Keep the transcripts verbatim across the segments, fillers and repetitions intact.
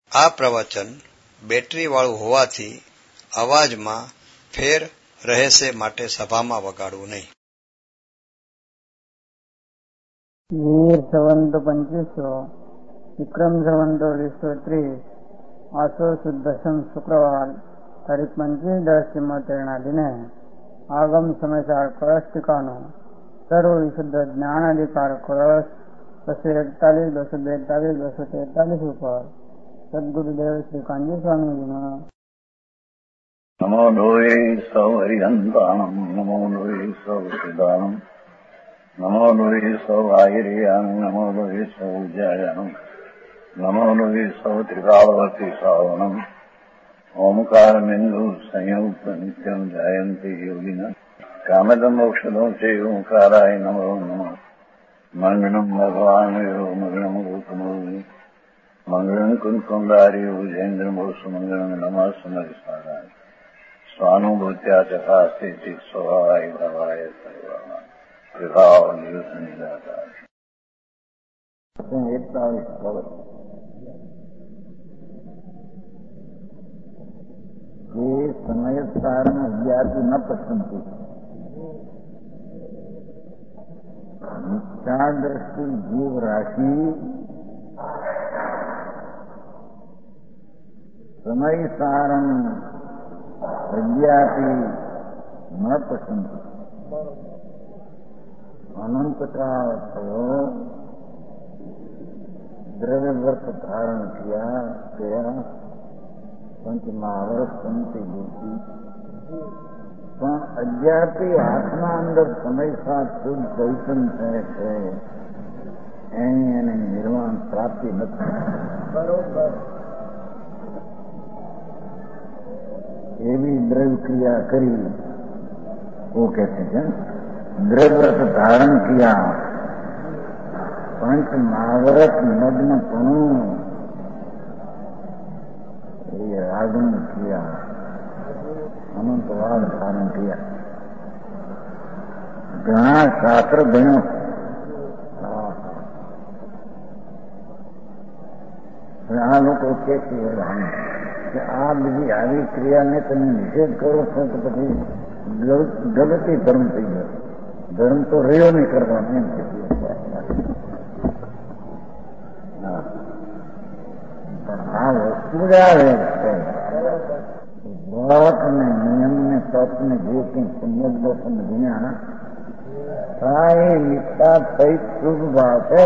આ પ્રવચન બેટરી વાળું હોવાથી અવાજમાં ફેર રહેશે, માટે સભામાં વગાડવું નહીં. વીર સંવંત પંચવીસો વિક્રમ સંવંત વીસો ત્રીસ આસો સુદ દસમ શુક્રવાર તારીખ પંચવીસ દસ ચુમ્મોતેરના દિને આગમ સમાચાર કળશ ટીકાનો સર્વ વિશુદ્ધ જ્ઞાન અધિકાર કળશ બસો એકતાલીસ બસો બેતાલીસ બસો તેતાલીસ ઉપર સદગુરુદેવ શ્રી કાંજી સ્વામીજીનો નમો લોહે સૌ હરિહંતાણમ નમો લોહે સૌ સિદ્ધાણમ નમો લોહે સૌ આયર્યાન નમો લોહે સૌ જયાન નમો લોહે સૌ ત્રિકાળવતી શ્રાવણમ ઓમકાર બિંદુ સંયુક્ત નિત્યમ જયંતી યોગિના કામદમ મોક્ષદો છે ઓંકારાય નમો નમઃ મંગળમ ભગવાન મંગળમ ગૌતમો મંગળમ કુંકુંડારી ભુજેન્દ્રમો સુમંગળમ નમઃ સમરિસારાય સ્વાનુભૂત્યા ચકાસ્તે સ્વભાવાય ભવાય સર્વમાં પ્રભાવ નિયુત નિરાકાર. એકતાલીસ એ સમયસારણ વિદ્યાર્થી ન પસંદ મિથ્યા દ્રષ્ટિ જીવ રાશિ સમયસારણ વિદ્યાર્થી ન પસંદ. અનંતકાળ થયો, દ્રવ્ય વ્રત ધારણ કિયા ગયા, પંચ મહાવરત પંચી બુદ્ધિ, પણ અજ્ઞાતિ આત્મા અંદર સમય સાથ શુદ્ધ ચૈતન થાય છે, એની એને નિર્વાણ પ્રાપ્તિ નથી. બરોબર. એવી દ્રવ્ય ક્રિયા કરી वो कहते हैं द्रव्यव्रत धारण किया, पंच महाव्रत नग्न पणु ये रागन किया, अनंतवाद धारण किया. घણા શાસ્ત્ર ભણ્યો, આ લોકો કે છે આ બધી આવી ક્રિયાને તમે નિષેધ કરો છો તો પછી ગલતી ધર્મ થઈ ગયો. ધર્મ તો રહ્યો નહીં કરવાનો એમ કે આ વસ્તુ જ આવે છે. વ્રત ને નિયમ ને તપ ને જે કઈ પુણ્યદર્શન વિના સારી નિષ્ઠા સહિત શુભ ભાવ છે,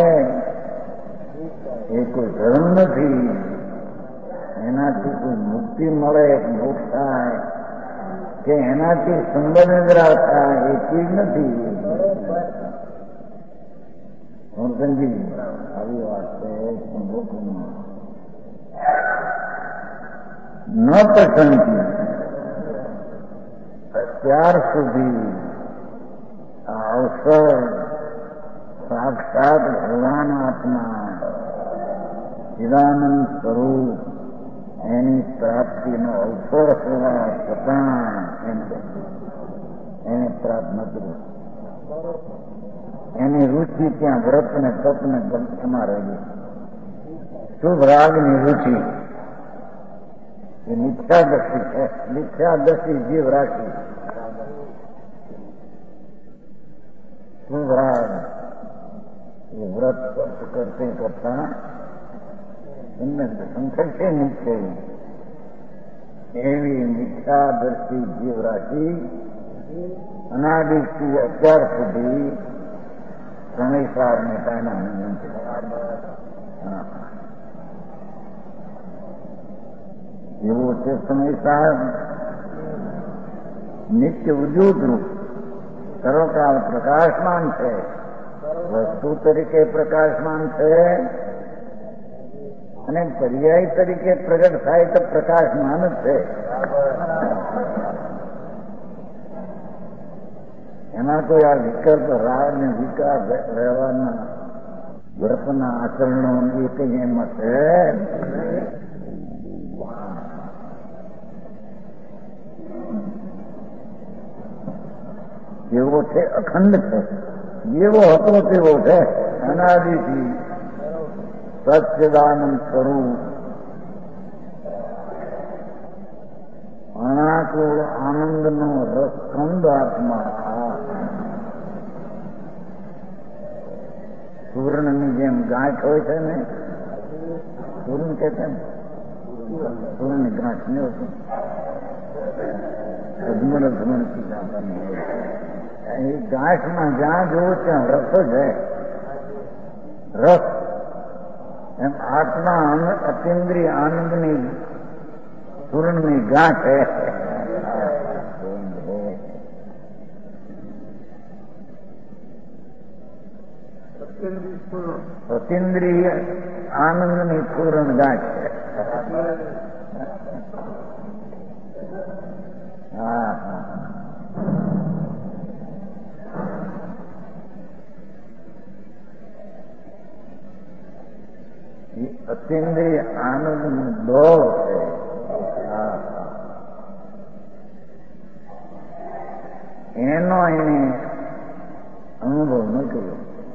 એ કોઈ ધર્મ નથી. એનાથી કોઈ મુક્તિ મળે, મોક્ષ થાય કે એનાથી સંબંધ રાખતા એ ચીજ નથી. હું સમજી આવી વાત છે. ન પસંદ અત્યાર સુધી આ અવસર સાક્ષાત ભગવાન આત્મા ચિદાનંદ સ્વરૂપ એની પ્રાપ્તિનો અવસર હોવા છતાં એને પ્રાપ્ત નથી. એની રુચિ ત્યાં વ્રત ને તપ ને એમાં રહી. શુભ રાગની રુચિ એ મિથ્યાદર્શિ છે. મિથ્યાદર્શિ જીવ રાખી શુભ રાગ એ વ્રત તપ કરતે કરતા સંકલ્પે નિશ્ચય એવી મિથ્યાદર્શિ જીવ રાશિ અનાદિથી અત્યાર સુધી સમયસાર ને કાયના એવો છે. સમયસાર નિત્ય વજૂદ રૂપ સર્વકાળ પ્રકાશમાન છે, વસ્તુ તરીકે પ્રકાશમાન છે, અને પર્યાય તરીકે પ્રગટ થાય તો પ્રકાશમાન જ છે. એમાં કોઈ આ વિકલ્પ રાગ ને વિકાર વ્યવહારના વ્રતના આચરણો એ કઈ એમાં છે. જેવો છે અખંડ છે, જેવો હતો તેવો છે, અનાદિથી સચ્ચિદાનંદ સ્વરૂપ અણાકુળ આનંદનો રસ કંદ આત્મા સુવર્ણની જેમ ગાંઠ હોય છે ને, સુવર્ણ કે છે ને, સુવર્ણની ગાંઠ ને અજમલ અજમલથી ગાંઠવાની હોય. એ ગાંઠમાં જ્યાં જોવું ત્યાં રસ જ હે, રસ. એમ આત્મા અતિન્દ્રિય આનંદની સુવર્ણની ગાંઠ હે. અતિન્દ્રિય આનંદની પૂર્ણ ગાંઠ છે. હા હા અતિન્દ્રિય આનંદ દોર છે. એનો એને અનુભવ ન કર્યો.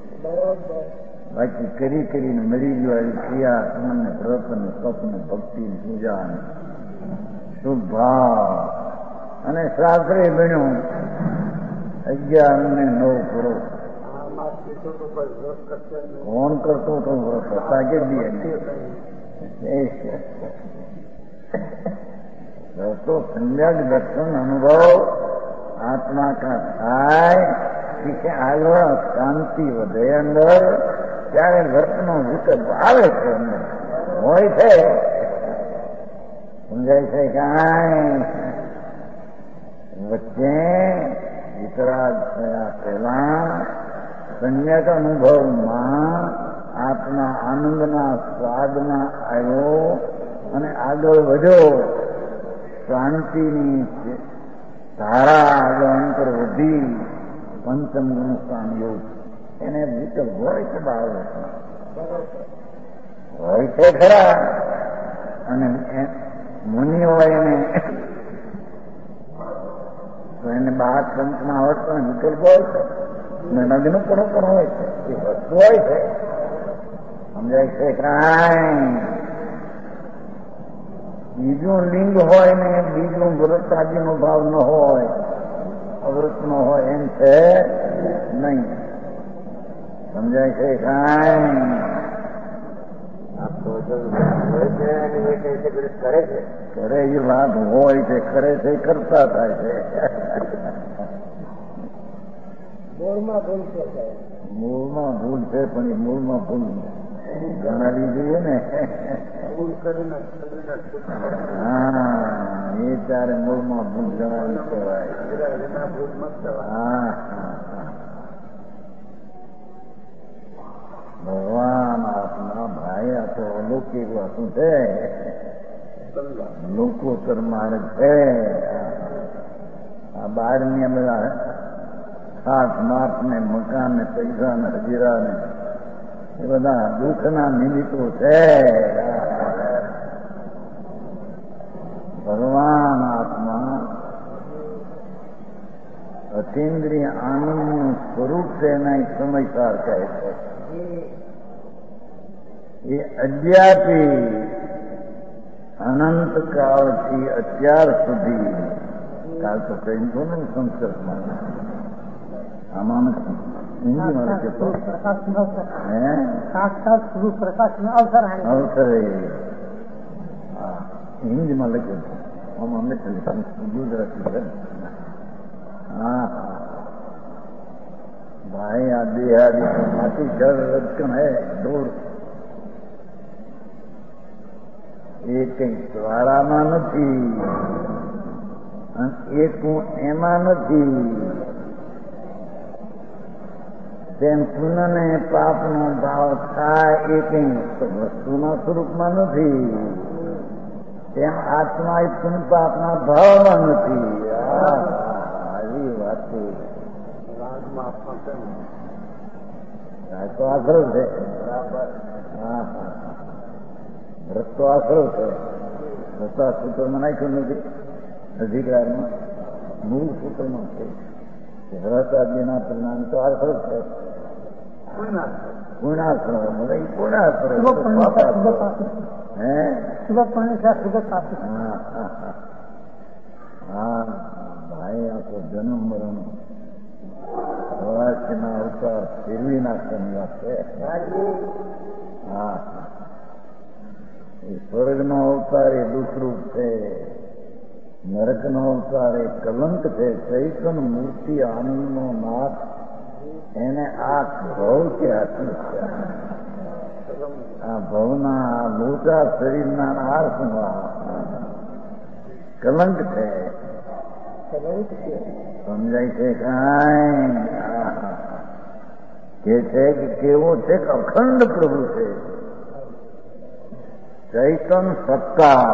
બાકી કરી કરીને મરી ગયો ક્રિયા તમને પ્રવર્તન સ્વપ્ન ભક્તિ પૂજા શુભ ભાવ અને શાસ્ત્રે બન્યું અગિયાર ને નવ કરો. કોણ કરતો તો વ્રત સાગે દે તો સમ્યક દર્શન અનુભવ આત્મા કા થાય કે આગળ શાંતિ વધે અંદર, ત્યારે વર્તનો વિકલ્પ આવે છે અંદર હોય છે. સમજાય છે કાંઈ વચ્ચે વિતરાગ થયા પહેલા સમ્યક અનુભવમાં આત્મા આનંદના સ્વાદમાં આવ્યો અને આગળ વધ્યો. શાંતિની ધારા આગળ અંતર વધી પંચમ ગુણસ્થાન યોગ. એને વિકલ્પ હોય છે ભાવ હોય છે ખરા. અને મુનિઓ એને તો એને બાર પંચમાં આવડતો વિકલ્પ હોય છે. નગ્ન પણ પણ હોય છે, એ વસ્તુ હોય છે. સમજાય છે કાંઈ બીજું લિંગ હોય ને બીજું વ્રત આદિનો ભાવ ન હોય, અવૃત નો હોય એમ છે નહીં. સમજાય છે કાંઈ કરે છે કરે એ વાત હોય છે, કરે છે કરતા થાય છે. મૂળમાં ભૂલ છે, મૂળમાં ભૂલ છે પણ એ મૂળમાં ભૂલ જણાવી જોઈએ ને. હા એ ત્યારે મૂળમાં ભૂલ જણાવી કહેવાય. હા ભગવાન આપના ભાઈ આ તો અલૌકિક વાતો છે, લોકોત્તર માર્ગ છે. આ બારની બધા ખાસ માપ ને મકાન ને પૈસા ને હજીરા ને એ બધા દુઃખના નિમિત્તો છે. ભગવાન આત્મા અતિન્દ્રિય આનંદનું સ્વરૂપ છે એના સમયસાર કહે છે. એ અદ્યાપી અનંત કાળથી અત્યાર સુધી, કાળ તો કહી દો ને સંસ્કૃતમાં, આમાં હિન્દીમાં લખે તો અવસર હિન્દીમાં લખે તો આમાં નથી ગુજરાતી છે. હા હા ભાઈ આ દેહાડી માટી જળ રજકણ હે દૂર. એ કઈ દ્વારામાં નથી, એ તું એમાં નથી. તેમ પુણ્ય ને પાપ નો ભાવ થાય એ કઈ વસ્તુના સ્વરૂપમાં નથી. તેમ આત્મા એ પુણ્ય પાપના ભાવમાં નથી. આવી વાત તો આશરો છે. હા હા વ્રત તો આશરો છે. રસ્તા સૂત્રમાં નાખ્યું નથી અધિકારમાં, મૂળ સૂત્રમાં છે. વ્રત આદિના પરિણામ તો આશરો છે. પૂર્ણાશ્રમ મળે પૂર્ણાશ્રમ હે હા હા હા હા ભાઈ આખો જન્મ મરણ ચોરાશીના અવતાર ફેરવી નાખવાની છે. હા એ સ્વર્ગનો અવતાર એ દુસરું છે, નરકનો અવતાર એ કલંક છે. ચૈતન મૂર્તિ આનંદનો નાથ એને આ ભવ ક્યાંથી છે? આ ભવના મોટા શરીરના આર્થમાં કલંક છે. સમજાય છે કાંઈ? કે છે કે કેવો છે કે અખંડ પ્રભુ છે, ચૈતન સત્તા.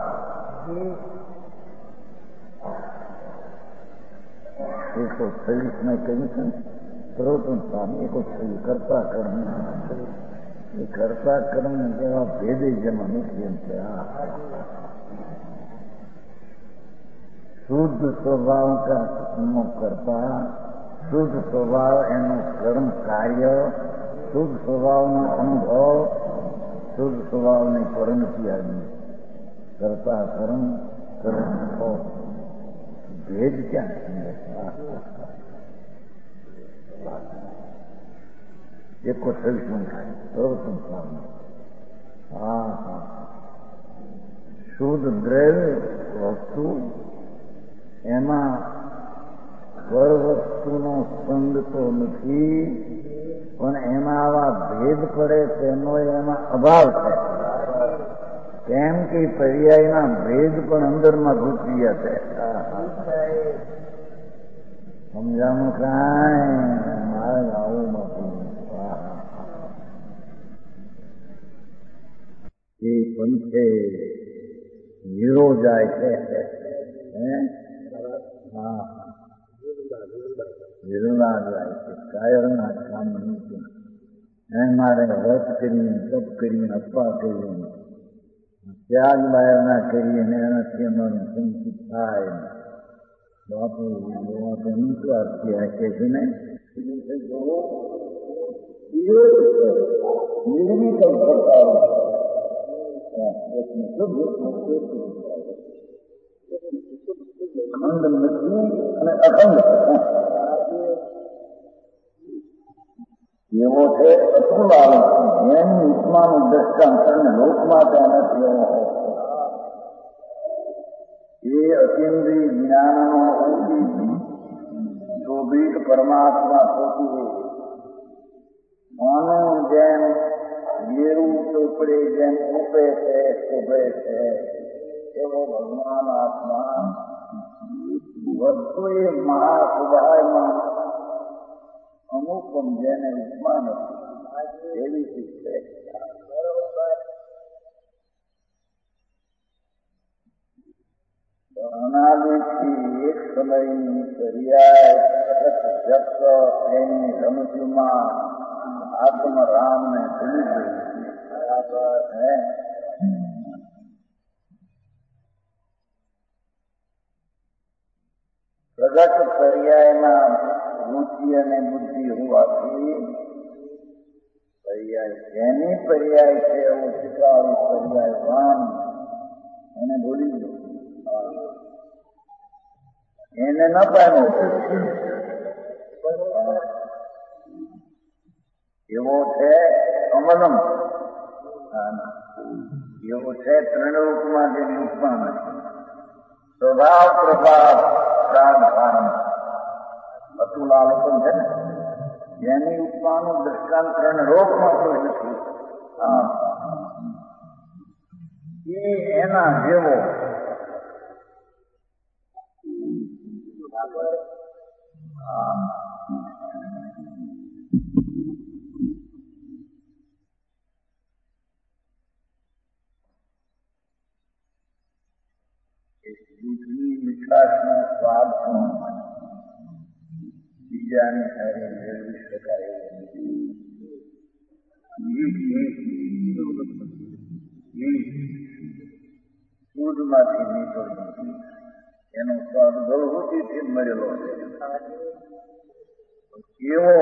એકસો છવ્વીસ મેં કહ્યું છે ને, સર્વોત્તમ સ્વામી એકસો છવ્વીસ કરતા કર્મ એ કરતા કર્મ જેવા ભેદે જેમાં નથી એમ છે. શુદ્ધ સ્વભાવ નો કરતા, શુદ્ધ સ્વભાવ એનું કર્મ કાર્ય, શુદ્ધ સ્વભાવનો અનુભવ, શુદ્ધ સ્વભાવની પરિણતિ આવી. કરતા કર્મ કર્મ ભેદ ક્યાં એકો છવ્વીસ મંત્રી સર્વોત્તમ સ્વામી. હા હા શુદ્ધ દ્રવ્ય વસ્તુ એમાં પર વસ્તુનો સંગ તો નથી, પણ એમાં આવા ભેદ પડે તેનો એમાં અભાવ છે. કેમ કે પર્યાયના ભેદ પણ અંદરમાં ઘૂસી ગયા છે. સમજાનું કાંઈ મારે આવું નથી. એ પંથે હીરો જાય છે. હા વિરલા જાય છે, કાયરના કામ નથી. એ મારે વ્રત કરીને તપ કરીને અપા કરીને ત્યાગ બહારના કરીને એનાથી અમારું સંચિત થાય. બાપુ તો નિસ્વાર્થી રાખે છે ને, નિર્વિકલ્પ કરતા ખંડ નથી અને અખંડ એવો છે. અતુલાલ જેની ઉષ્માનું દ્રષ્ટાંત લોકમાં ત્યાં નથી એવો એ અતિન્દ્રિય જ્ઞાનનો ઊંડી શોભિત પરમાત્મા પોતી માનવ જેમ ઘેરું ચોપડે જેમ ઉપે છે શોભે છે એવો ભગવાન આત્મા વસ્તુ એ મહાસુભાયમાં અનુપમ જેને ઉપમા નથી એવી શીખે. અનાદિથી એક સમયની પર્યાય જપ્ત એની રમતીમાં આત્મરામને ભૂલી ગઈ. બરાબર હે પ્રગટ પર્યાયના રુચિ અને બુદ્ધિ હોવાથી પર્યાય જેની પર્યાય છે એવું શીખવાડું પર્યાય વાન એને ભૂલી ગયું. એને ન પામ્યો એવો છે અમલમ, એવો છે ત્રણરૂપમાં જે રૂપમાં નથી. સ્વભાવ પ્રભાવ પ્રાણ અતુલાલોકન છે ને, જેની ઉપમાનું દ્રષ્ટાંત ત્રણ રોગમાં કોઈ નથી. એ એના જેવો દૂધની મીઠાશનો સ્વાદ પણ બીજાને હારે મેળવી શકાય. દૂધમાંથી નીકળ્યું એનો સ્વાદ ગળહુતીથી મળેલો છે. એવો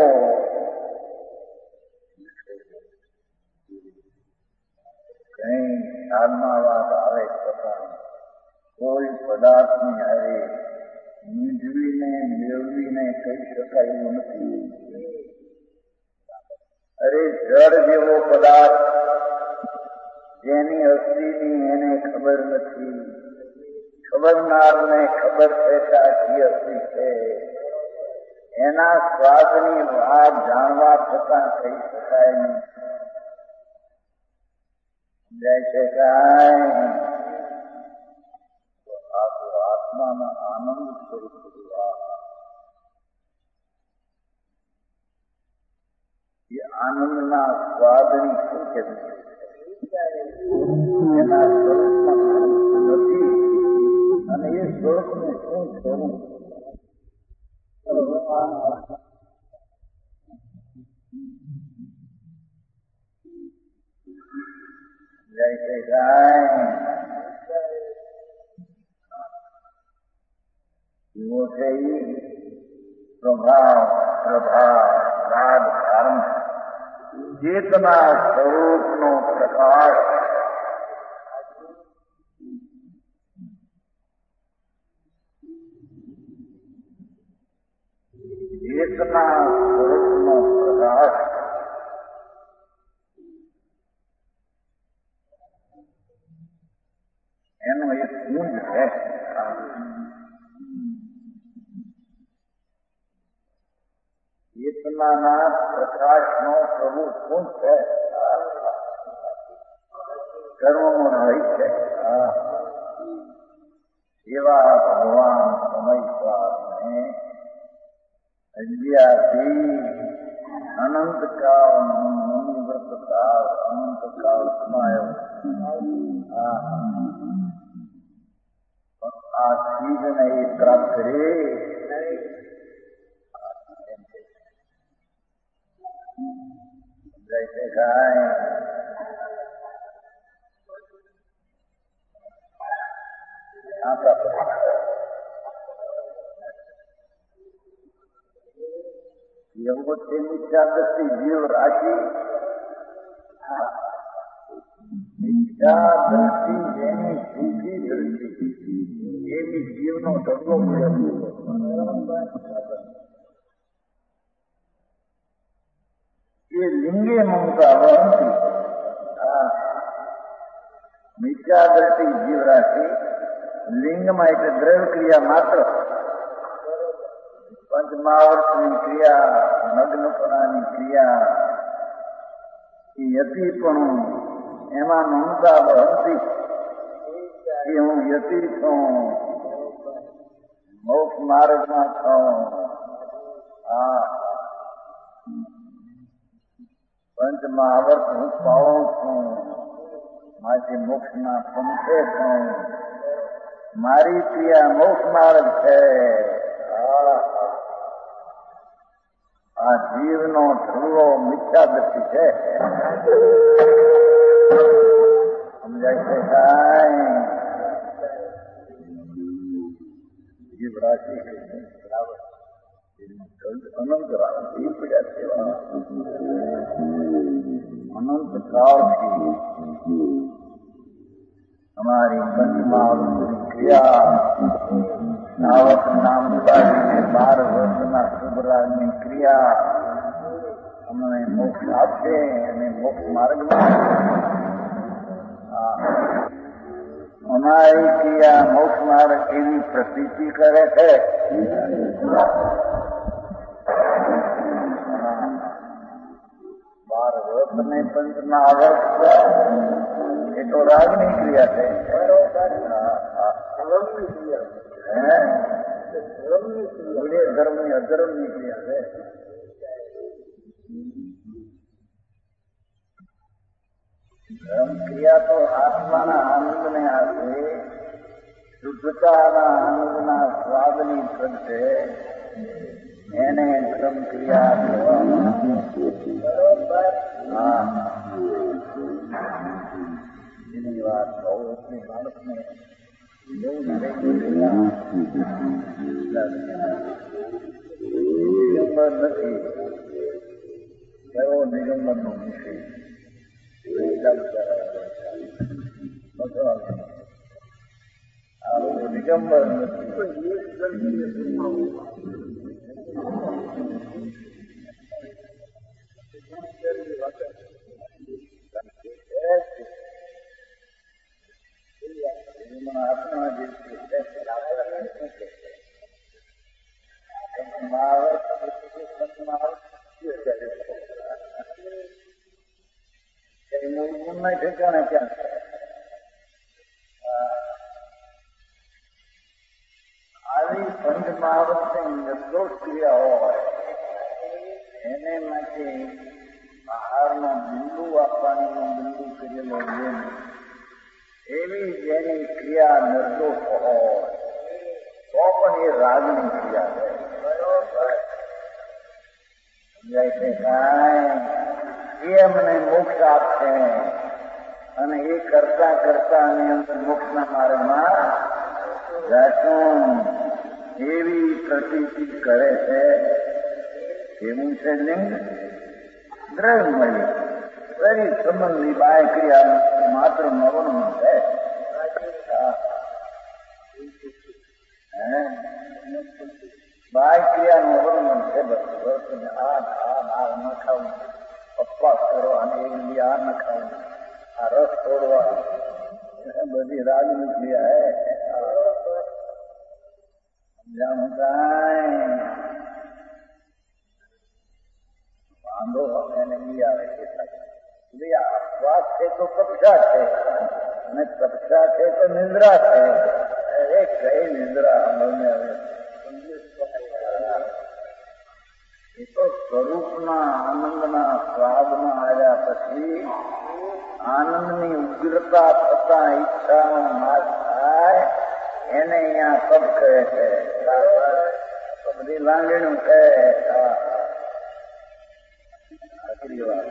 કઈ હાલમાં વાત આવે છતાં કોઈ પદાર્થની હારે નીંદવીને મેળવીને કહી શકાય એવું નથી. અરે જળ જેવો પદાર્થ જેની અસ્થિની એને ખબર નથી, ખબરનારને ખબર છે કે આખી અસ્થિ છે, એના સ્વાદની વાત જાણવા છતાં કહી શકાય નહીં. સમજાય છે કાંઈ? આ તો આત્માના આનંદ સ્વરૂપ એ આનંદના સ્વાદની શું કે એના સ્વરૂપમાં નથી અને એ સ્વરૂપનું શું થવું જય જય ગાય એવો છે પ્રભાવ પ્રભાવ રાગ ધર્મ ચેતના સ્વરૂપનો પ્રકાશ ચેતના સ્વરૂપનો પ્રકાશ એનો એક ગુણ છે. ચેતનાના પ્રકાશનો પ્રભુ શું છે? કર્મમાં રહી છે. એવા ભગવાન સમયસ્વારને અજ્ઞાથી અનંતકાળ મનવ્રતકાળ અનંતકાળ સમાયો. આ ચીજને એ પ્રાપ્ત કરે જૈસે ગાય આ પ્રાપ્ત એવું તેની દ્રષ્ટિ જીવ રાશિ મિથ્યા દ્રષ્ટિ જેની સુખી દ્રષ્ટિ એવી જીવનો ઢગલો એ લિંગે મમતા વહંતી. મિથ્યા દ્રષ્ટિ જીવ રાશિ લિંગમાં એટલે દ્રવ્ય ક્રિયા માત્ર પંચમાવર્તની ક્રિયા નગ્નપણાની ક્રિયા એ યતિ પણ એમાં મમતા વહંતી કે હું યતિ છું, મોક્ષ માર્ગમાં છું. આ પંચમહાવર્ત હું પાઉં છું, માટે મોક્ષના પંથે છું, મારી ક્રિયા મોક્ષ માર્ગ છે. આ જીવનો ઢગલો મિથ્યા દ્રષ્ટિ છે. સમજાય છે કાંઈ? જીવ રાશિ અનંત રાશિ પડ્યા સેવા અનંત કાળથી અમારી પંચમહાવૃત્તિની ક્રિયા નાવક નામ ઉપાડીને બાર વર્ષના શુભરાગની ક્રિયા અમને મોક્ષ આપશે અને મોક્ષ માર્ગમાં અમારી ક્રિયા મોક્ષ માર્ગ એવી પ્રતીતિ કરે છે. બાર વર્ષ ને પંચના વર્ષ એ તો રાગની ક્રિયા છે. ધર્મની અધર્મની ક્રિયા છે. ધર્મ ક્રિયા તો આત્માના આનંદને આપે, શુદ્ધતાના આનંદના સ્વાદની કરશે, એને ધર્મ ક્રિયા કહેવામાં. હા એની વાત બહુ એટલી બાળકને એવું નિગમન નથી એવો નિગમનનો વિષય આ દિગંબર નથી. આત્મા જે છે મૂળના ઠેકાણે ક્યાં છે? આવી પંચ મહાવૃત્તિ નિર્દોષ ક્રિયા હોય એને માટે બહારનો બિંદુ આપવાનો બિંદુ કરેલો જેમ એવી જેની ક્રિયા નિર્દોષ હોય તો પણ એ રાગની ક્રિયા છે. એ અમને મોક્ષ આપશે અને એ કરતા કરતા અમે અંદર મોક્ષના માર્ગમાં જશું એવી પ્રતીતિ કરે છે. એવું છે લિંગ દ્રવ્ય મળી શરીર સંબંધી બાહ્ય ક્રિયા માત્ર નવનું છે. બાહ્ય ક્રિયાનું અવલંબન છે. બસ આ આ આ ન ખાવું, ઉપવાસ કરો અને એ આ ન ખાવું, આ રસ છોડવા, બધી રાજની ક્રિયા હે. સમજાણું કાંઈ વાંધો એને બી આવે છે. અપવાસ છે તો કપશા છે અને કપશા છે તો નિદ્રા છે. એ કઈ નિદ્રા અમલને આવે એ તો સ્વરૂપના આનંદના સ્વાદમાં આવ્યા પછી આનંદની ઉગ્રતા થતા ઈચ્છાનો નાશ થાય એને અહીંયા સબ કહે છે. બધી લાંગણીઓ કહે આખરી વાત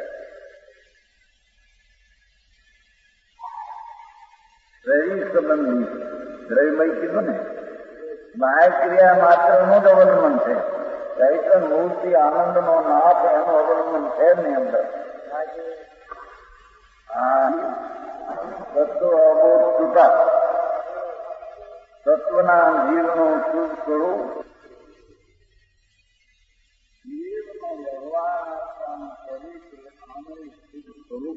દ્રવ્ય સંબંધી દ્રવ્યમય કીધું ને બાહ્ય ક્રિયા માત્રનું જ અવલંબન છે. ચૈતન્ય મૂર્તિ આનંદનો નાથ એનું અવલંબન છે ને અંદર. તત્વ અબોધ છૂટા તત્વના જીવનું શુદ્ધ સ્વરૂપ જીવનો વ્યવહાર સ્વરૂપ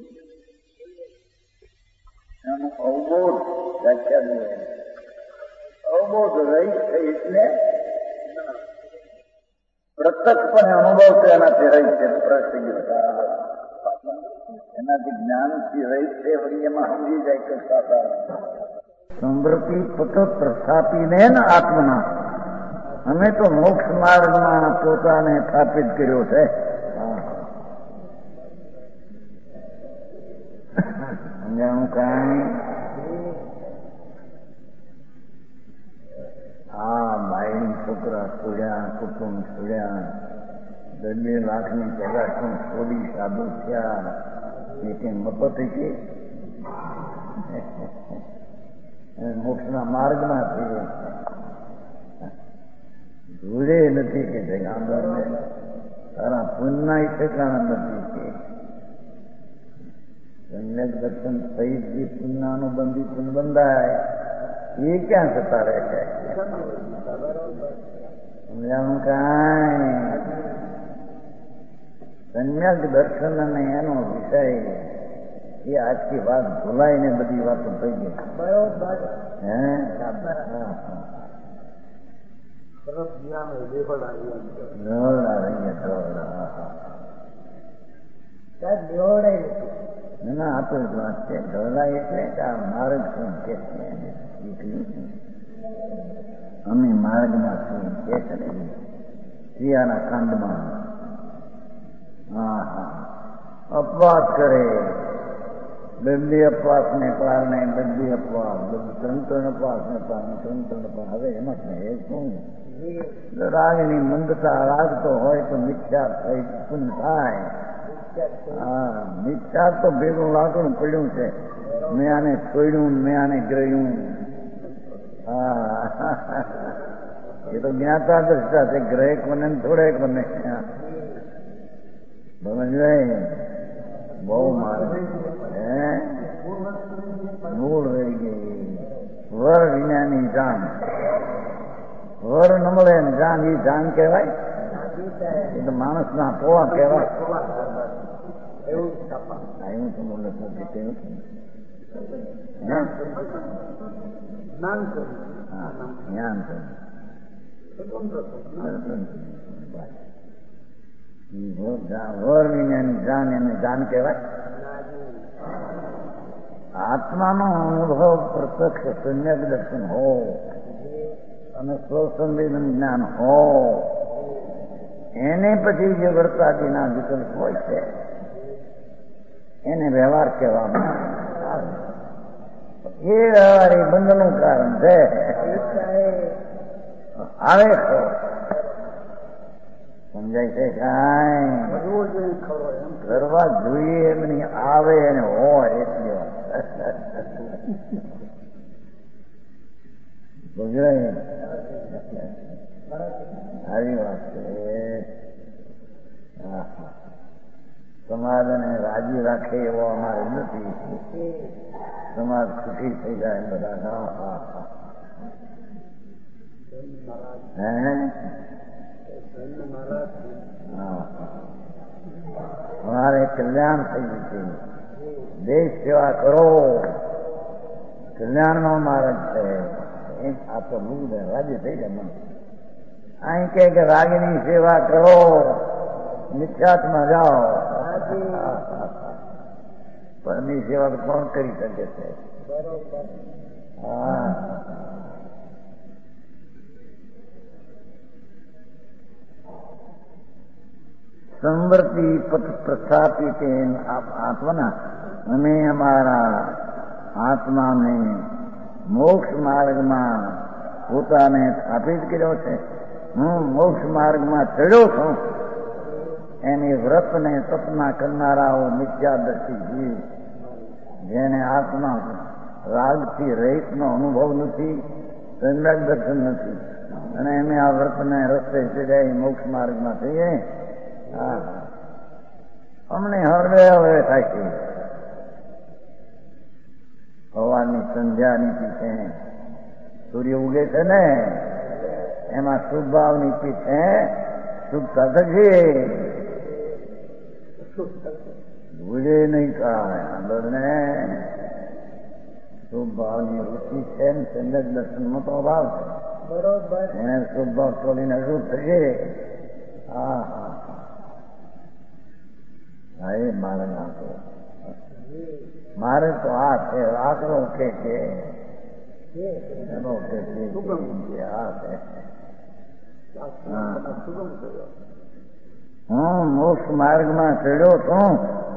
એનું અવબોધ વ્યાખ્યા અવબોધ રહી છે એટલે પ્રત્યક્ષપણે અનુભવ તો એનાથી રહી છે. એનાથી જ્ઞાનથી રહી છે. વળી એમાં સમજી જાય કે સાધારણ સમૃદ્ધિ પતો પ્રસ્થાપીને આત્મના અમે તો મોક્ષ માર્ગમાં પોતાને સ્થાપિત કર્યો છે. સમજાણું કાંઈ આ બાયડી છોકરા છોડ્યા, કુટુંબ છોડ્યા, બે બે લાખની જગા શું છોડી સાધુ થયા એ કઈ મફત કે મોક્ષના માર્ગમાં થઈ ધૂળે નથી કે જગાંબરને તારા પુનના ઠેકાણા નથી કે સમ્યક દર્શન સહિત જે પુનઃનુબંધી પુન બંધાય એ ક્યાં થતા રહે છે? સમજાણું કાંઈ સમ્યક દર્શન અને એનો વિષય એ આજથી વાત ભૂલાઈને બધી વાતો થઈ ગઈ. હે ના આ તો વાત છે. ઢોલા એટલે આ માર્ગ શું કે અમે માર્ગમાં શું કે છે ને ક્રિયાના કાંડમાં હા હા અપવાદ કરે બધી અપવાસ ને કારણે બધી અપવાસ બધું ત્રણ ત્રણ અપવાસ ને કારણે ત્રણ ત્રણ અપવાસ. હવે એમાં એ શું રાગની મંદતા રાગતો હોય તો મિથ્યા થઈ પૂન થાય. હા મિથ્યા તો ભેગું લાકડું પડ્યું છે. મેં આને છોડ્યું મેં આને ગ્રહ્યું. હા એ તો જ્ઞાતા દ્રષ્ટા છે. ગ્રહે કોને થોડે કોને સમજાય બહુ મારે હે મૂળ રહી ગઈ વર વિનાની જાન. વર ન મળે ને જાન એ જાન કહેવાય. એ તો માણસના પોવા કહેવાય. એવું તો મને નથી કહ્યું. જ્ઞાન વર વિનાની જાન એને જાન કહેવાય. આત્માનો અનુભવ પ્રત્યક્ષ સમ્યક દર્શન હો અને સ્વસંવેદન જ્ઞાન હો એને પછી જે વર્તાદીના વિકલ્પ હોય છે એને વ્યવહાર કહેવામાં આવે. એ વ્યવહાર એ બંધનું કારણ છે. આવે તો સમજાય છે કાંઈ કરવા જોઈએ એમ નહીં, આવે અને હોય એટલી વાત. સમજાય આવી વાત છે. સમાજને રાજી રાખે એવો અમારે નથી. સમાજ સુખી થઈ જાય બધા. હા હા હા હે અમારે કલ્યાણ થઈ ગયું છે. દેશ સેવા કરો, કલ્યાણ નો માર્ગ છે. આ તો મુગ્ધ રાજી થઈ જાય. મને અહીં કે રાગીની સેવા કરો, મિથ્યાત્મા જાઓ. પણ એની સેવા તો કોણ કરી શકે છે? હા સંવર્તી પથ પ્રસ્થાપિત આત્મના અમે અમારા આત્માને મોક્ષ માર્ગમાં પોતાને સ્થાપિત કર્યો છે. હું મોક્ષ માર્ગમાં ચડ્યો છું. એની વ્રતને તપના કરનારાઓ મિથ્યાદર્શી જીવ, જેને આત્મા રાગથી રહિતનો અનુભવ નથી, સમ્યક દર્શન નથી, અને એમે આ વ્રતને રસ્તે ચડ્યા મોક્ષ માર્ગમાં થઈએ. હા અમને હળવે હળવે થાય છે. હવાની સંધ્યા નીતિ છે, સૂર્ય ઉગે છે ને એમાં શુભ ભાવ નીતિ છે. શુભતા થશે, ભૂલે નહીં થાય. આંદોલને શુભ ભાવની રુચિ છે ને સમ્યક દર્શનનો તો અભાવ છે. બરોબર એને શુભ ભાવ તોડીને શુભ થશે. હા હા હા એ મારે ના તો મારે તો આ છે. આકરો કે છે એનો કે છે આ છે. હું મોક્ષ માર્ગમાં ચડ્યો છું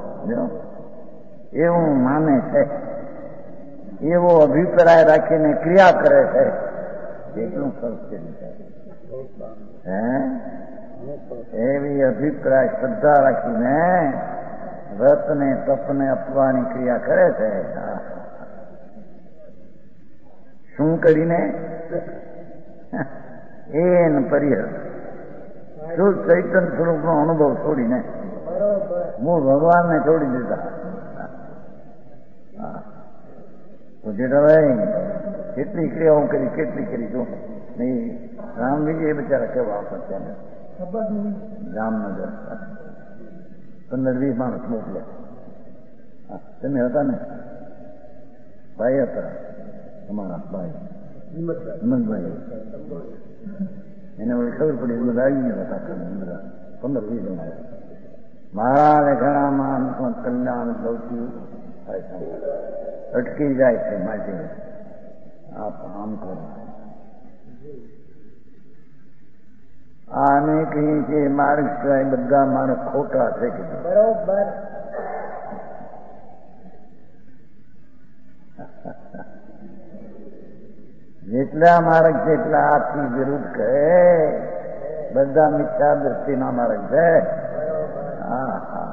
એવું માને છે, એવો અભિપ્રાય રાખીને ક્રિયા કરે છે. એટલું સંસ્કૃત હે એવી અભિપ્રાય શ્રદ્ધા રાખીને વ્રતને તપને અપવાની ક્રિયા કરે છે. શું કરીને એને પરિહર શુદ્ધ ચૈતન્ય સ્વરૂપ નો અનુભવ છોડીને મૂળ ભગવાનને છોડી દીધા. ભાઈ કેટલી ક્રિયાઓ કરી, કેટલી કરી જો નહીં. રામજી એ બિચારા કેવા આપે છે. જામનગર પંદર વીસ માણસ મોકલ્યા. તમે હતા ને? ભાઈ હતા તમારા ભાઈ હિંમતભાઈ. એને ખબર પડી બધા આવી ગયા હતા. પંદર વીસ જણા મહારાજે ઘણા માણસમાં કલ્યાણ સૌથી અટકી જાય છે. માટે આપ આમ કરો. આને કહીએ છીએ માર્ગ સિવાય બધા માણસ ખોટા છે કે બરોબર. જેટલા માર્ગ છે એટલા આથી વિરુદ્ધ કહે. બધા મિથ્યા દ્રષ્ટિના માર્ગ છે. હા હા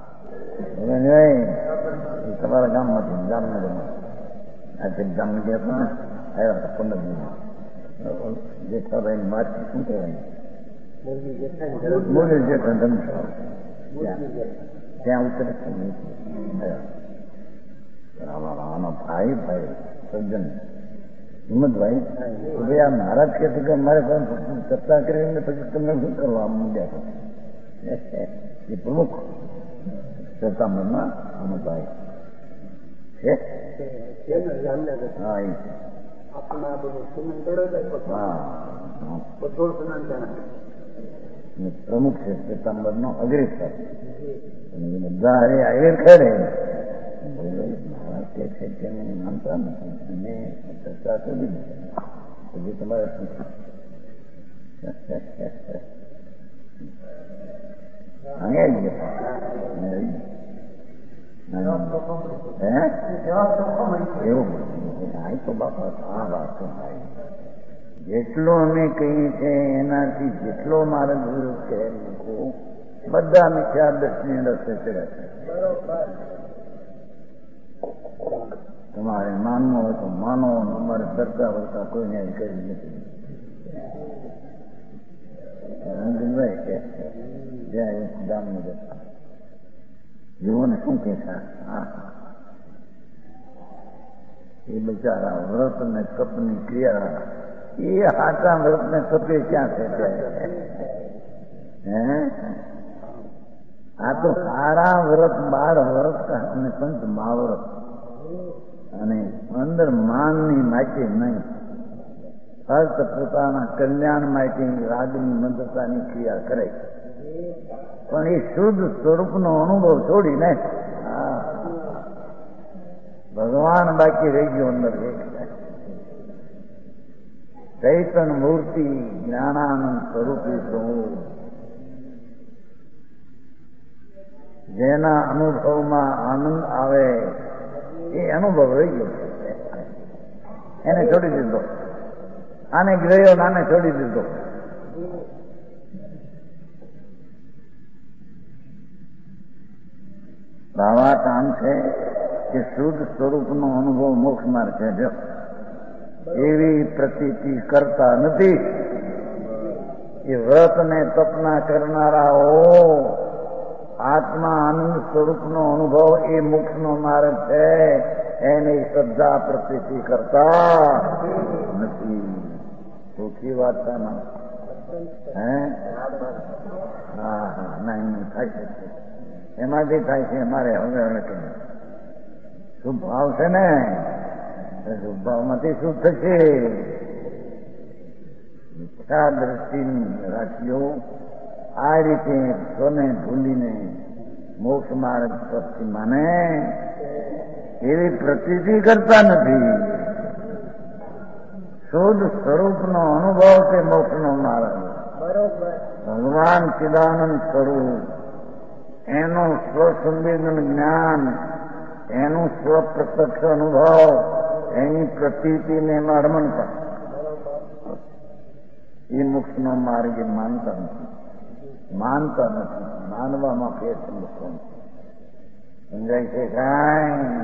તમારા ગામમાંથી જામનગરમાં આજે ગામમાં ગયા હતા ને આવ્યા હતા પંદર દિવસ. જેઠાભાઈ ની વાત શું કહેવાય? બોલે જેઠા ધમશાળ ત્યાં ઉતરે આનો ભાઈ ભાઈ સજ્જન હિંમતભાઈ ભાઈ આ મહારાજ કહે છે કે અમારે ચર્ચા કરીને પછી તમને શું કરવા માંડ્યા એ પ્રમુખ ચર્ચામણમાં હિંમતભાઈ છે. હા એ પ્રમુખ છે ચર્ચામણ નો અગ્રેસર બધા હરે આગળ કરે મહારાજ કે છે કે માનતા નથી અને ચર્ચા કરી પછી તમારે શું એવું તો બાપા આ વાત જેટલો અમે કહીએ છીએ એનાથી જેટલો મારે વિરોધ છે બધા મિથ્યા દર્શની રસ્તે ચડે છે. તમારે માનવું હોય તો માનો, અમારે ચર્ચા વર્તા કોઈને કરી નથી. રંજનભાઈ કે જય દામનગર જુઓ ને શું કે છે હા એ બિચારા વ્રત ને કપની ક્રિયા એ હાટા વ્રત ને કપે ક્યાં છે હે આ તો સારા વ્રત બાર વ્રત અને સંત મહાવ્રત અને અંદર માનની માટે નહીં ફક્ત પોતાના કલ્યાણ માટે રાગની મંદતાની ક્રિયા કરે પણ એ શુદ્ધ સ્વરૂપનો અનુભવ છોડીને ભગવાન બાકી રહી ગયો અંદર ચૈતન મૂર્તિ જ્ઞાનાનંદ સ્વરૂપી પ્રભુ જેના અનુભવમાં આનંદ આવે એ અનુભવ રહી ગયો એને છોડી દીધો. આને ગયો નાને છોડી દીધો. આવા કામ છે કે શુદ્ધ સ્વરૂપનો અનુભવ મોક્ષ માર્ગ છે. જો એવી પ્રતીતિ કરતા નથી. એ વ્રત ને તપના કરનારાઓ આત્મા આનંદ સ્વરૂપનો અનુભવ એ મોક્ષનો માર્ગ છે એની શ્રદ્ધા પ્રતીતિ કરતા નથી. સુખી વાત છે ને હે હા હા ના થાય છે એમાંથી થાય છે. અમારે હવે હવે કે શુભ ભાવ છે ને શુભ ભાવમાંથી શું થશે? મિથ્યા દ્રષ્ટિની રાખીઓ આ રીતે સ્વને ભૂલીને મોક્ષ માર્ગ પ્રતિ માને એવી પ્રતીતિ કરતા નથી. શુદ્ધ સ્વરૂપનો અનુભવ કે મોક્ષનો માર્ગ ભગવાન ચિદાનંદ સ્વરૂપ એનું સ્વસંવેદન જ્ઞાન એનું સ્વપ્રત્યક્ષ અનુભવ એની પ્રતીતિને અર્મણતા એ મોક્ષનો માર્ગ એ માનતા નથી. માનતા નથી. માનવામાં ફેર છે લોકોને સમજાય છે કાંઈ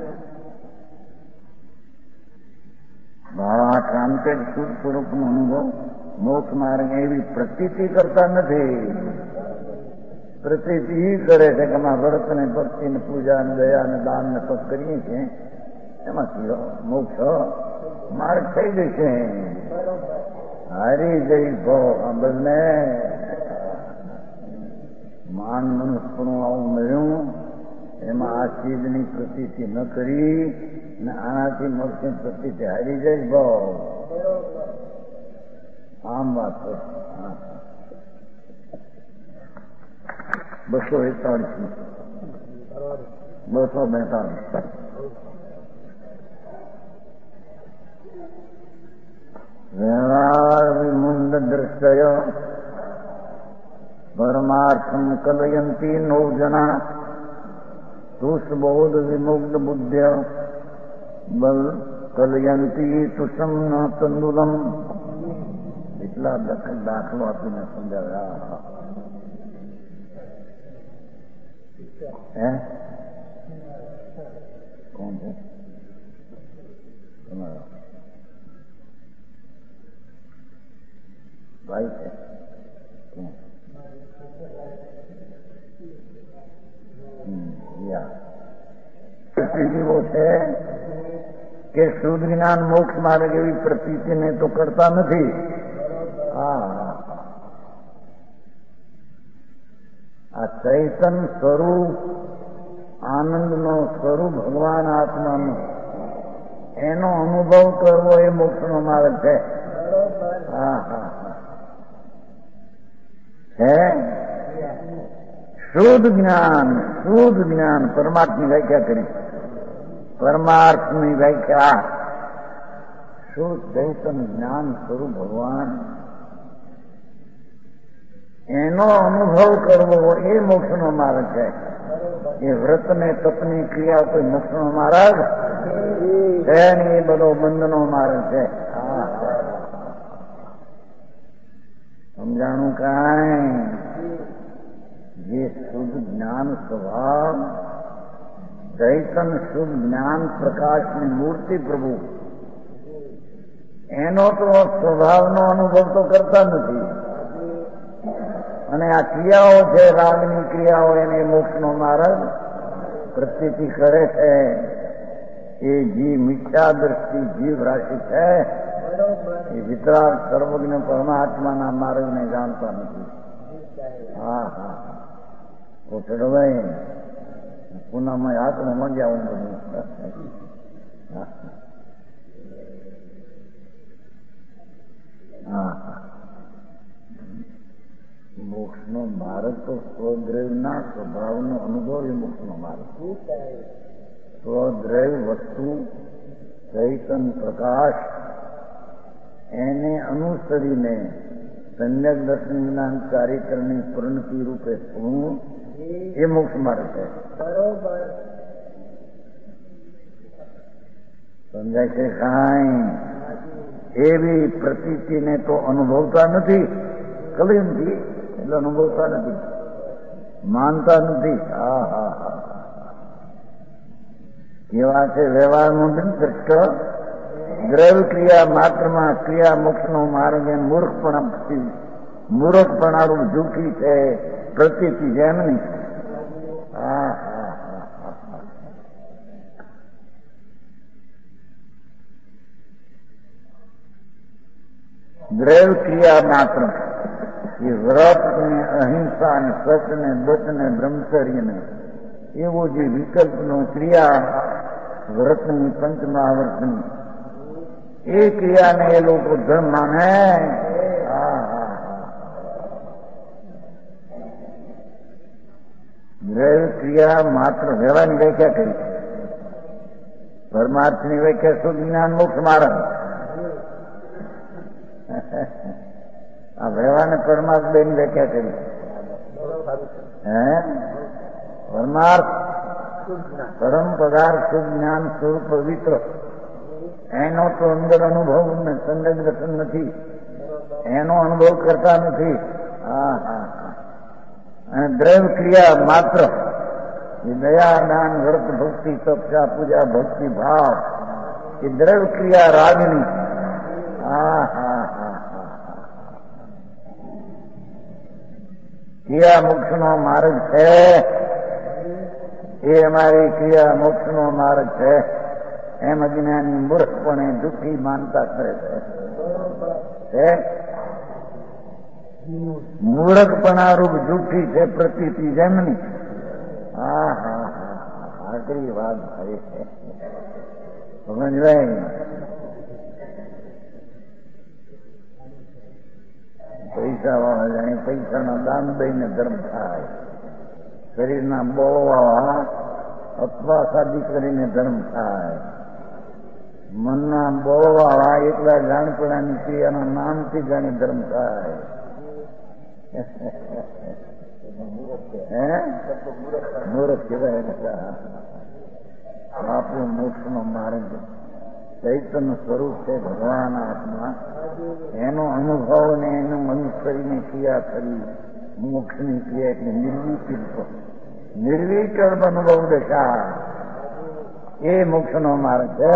ભાવાક્રાંતે શુદ્ધ સ્વરૂપનો અનુભવ મોક્ષ માર્ગ એવી પ્રતીતિ કરતા નથી. પ્રતીતિ એ કરે છે કે અમે વ્રત ને ભક્તિ ને પૂજા ને દયા ને દાન ને તપ કરીએ છીએ એમાંથી મોક્ષ માર્ગ થઈ જશે. હારી જઈ ભવ આ બંને માન મનુષ્યનું આવું મળ્યું એમાં આ ચીજની પ્રતીતિ ન કરી ને આનાથી મોક્ષની પ્રતીતિ હારી જઈ ભવ આમ વાત છે. બસો એકતાળીસ બસો બેતાળીસ વ્યવહાર વિમુંડ દ્રષ્ટય પરમાર્થમ કલયંતી નૌ જના તુષબોધ વિમુગ્ધ બુદ્ધ્ય બલ કલયંતી તુષમ ન તંદુલમ. એટલા દાખલો આપીને સમજાવ્યા. હે કોણ છે તમારો ભાઈ છે? એવો છે કે શુદ્ધ જ્ઞાન મોક્ષ માર્ગ એવી પ્રતીતિને તો કરતા નથી. હા, આ ચૈતન સ્વરૂપ આનંદનો સ્વરૂપ ભગવાન આત્માનો એનો અનુભવ કરવો એ મોક્ષનો માર્ગ છે. હા હા છે શુદ્ધ જ્ઞાન. શુદ્ધ જ્ઞાન પરમાર્થની વ્યાખ્યા કરી. પરમાર્થની વ્યાખ્યા શુદ્ધ ચૈતન જ્ઞાન સ્વરૂપ ભગવાન એનો અનુભવ કરવો એ મોક્ષનો માર્ગ છે. એ વ્રત ને તપની ક્રિયા કોઈ મોક્ષનો માર્ગ છે ને, એ બધો બંધનો માર્ગ છે. સમજાણું કાંઈ? જે શુદ્ધ જ્ઞાન સ્વભાવ ચૈતન શુદ્ધ જ્ઞાન પ્રકાશની મૂર્તિ પ્રભુ એનો તો સ્વભાવનો અનુભવ તો કરતા નથી. અને આ ક્રિયાઓ છે રાગની ક્રિયાઓ એને મોક્ષનો માર્ગ પ્રતીતિ કરે છે. એ જીવ મિથ્યા દ્રષ્ટિ જીવ રાશિ છે. એ વિતરાગ સર્વજ્ઞ પરમાત્માના માર્ગને જાણતા નથી. હા હા ઓછડો ભાઈ પૂનામાં હાથમાં મગ્યા હું બધું. હા હા મોક્ષનો માર્ગ તો સ્વદ્રવ્યના સ્વભાવનો અનુભવ એ મોક્ષનો માર્ગ. સ્વદ્રવ્ય વસ્તુ ચૈતન પ્રકાશ એને અનુસરીને સમ્યક દર્શન જ્ઞાન ચારિત્રની પરિણતિ રૂપે થવું એ મોક્ષ માર્ગ છે. બરોબર સમજાય છે કાંઈ? એવી પ્રતીતિને તો અનુભવતા નથી. કલયુગથી એટલે અનુભવતા નથી, માનતા નથી. હા હા હા કેવા છે વ્યવહારનું દ્રષ્ટ દ્રવ્ય ક્રિયા માત્રમાં ક્રિયા મોક્ષનો માર્ગ એ મૂર્ખપણા મૂર્ખપણારૂપ જૂઠી છે પ્રતીતિ જેમની. હા હા હા દ્રવ્ય ક્રિયા માત્ર એ વ્રત ને અહિંસા ને સત ને દત્ત ને બ્રહ્મચર્ય ને એવો જે વિકલ્પનો ક્રિયા વ્રતની પંચમહાવ્રતની એ ક્રિયાને એ લોકો ધર્મ માને. હા હા દ્રવ્ય ક્રિયા માત્ર વ્યવહારની વ્યાખ્યા કરી. પરમાર્થની વ્યાખ્યા શુદ્ધ જ્ઞાન મોક્ષ માર્ગ. આ વ્યવહારને પરમાર્થ બેની વ્યાખ્યા કરી. હે પરમાર્થ પરમ પદાર્થ શુદ્ધ જ્ઞાન સ્વરૂપ પવિત્ર એનો તો અંદર અનુભવ ને સંદર્ભ દર્શન નથી. એનો અનુભવ કરતા નથી. હા હા અને દ્રવ્ય ક્રિયા માત્ર એ દયા દાન વ્રત ભક્તિ તપસ્યા પૂજા ભક્તિ ભાવ એ દ્રવ્ય ક્રિયા રાગની. હા હા હા ક્રિયા મોક્ષનો માર્ગ છે. એ અમારી ક્રિયા મોક્ષનો માર્ગ છે. એમ અજ્ઞાની મૂર્ખપણે દુઃખી માનતા કરે છે. મૂર્ખપણારૂપ જૂઠી છે પ્રતીતિ જેમની. હા હા હા આકરી વાત થઈ છે. સમજવાય? પૈસા વાળા જાણે પૈસાના દાન દઈને ધર્મ થાય. શરીરના બોળવા અથવા શાદી કરીને ધર્મ થાય. મનના બોળવાળા એકલા જાણપણાની ક્રિયાના નામથી જાણે ધર્મ થાય. હે મૂર્ખ કહેવાય. આપણું મોક્ષનો માર્ગ ચૈતન્ય સ્વરૂપ છે ભગવાન આત્મા. એનો અનુભવ ને એનું અનુસરીને ક્રિયા કરી મોક્ષની ક્રિયા એટલે નિર્વિકલ્પ નિર્વિકલ્પ અનુભવ દશા એ મોક્ષનો માર્ગ છે.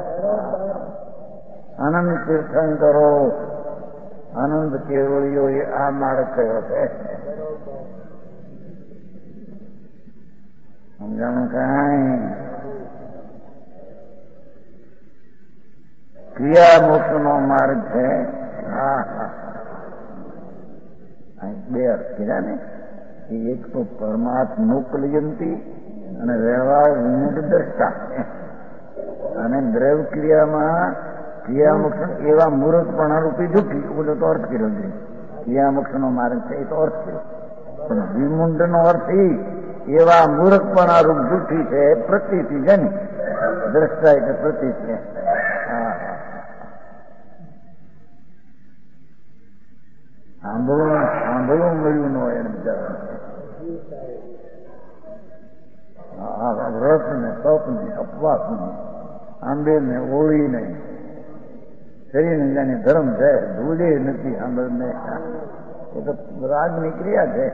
આનંદ તીર્થંકરો આનંદ કેવળીઓ એ આ માર્ગ કયો છે. સમજાણું કાંઈ? ક્રિયા મોક્ષનો માર્ગ છે. હા હા બે અર્થ કીધા ને, એક તો પરમાત્મોકલયંતી અને વ્યવહાર વિમુખ દ્રષ્ટા. અને દ્રવ ક્રિયામાં ક્રિયા મોક્ષ એવા મૂર્ખપણા રૂપી દુઃખી, બોલો તો અર્થ કર્યો છે. ક્રિયા મોક્ષનો માર્ગ છે એ તો અર્થ કર્યો, પણ વિમુંડ નો અર્થ એ એવા મૂર્ખપણા રૂપ દુઃખી છે. પ્રતીતિ છે ને, દ્રષ્ટા એટલે પ્રતીતિ. હા સાંભળવું સાંભળવું મળ્યું ન હોય એને બિચારા વ્રત ને તપ ને અપવાસ ને આંબે ને ઓળી ને શરીરને જાણે ધર્મ છે, ભૂલે નથી સાંભળને. એ તો રાગની ક્રિયા છે.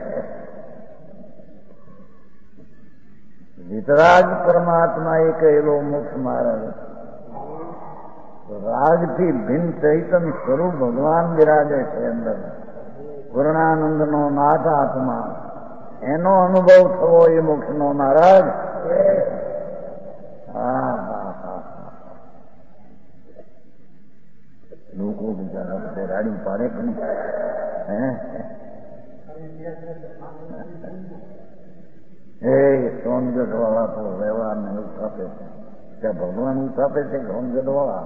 વિતરાગ પરમાત્મા એ કહેલો મોક્ષ માર્ગ. રાગથી ભિન્ન ચૈતન સ્વરૂપ ભગવાન બિરાજે છે અંદર. પૂર્ણાનંદ નો નાથ આત્મા, એનો અનુભવ થવો એ મોક્ષ નો માર્ગ. હા હા હા લોકો બિચારા બધે રાડી પાડે કે નહીં? હે સોનગઢ વાળા તો વ્યવહાર ને એવું થાપે છે. ત્યાં ભગવાન એવું થાપે છે કે સોનગઢ વાળા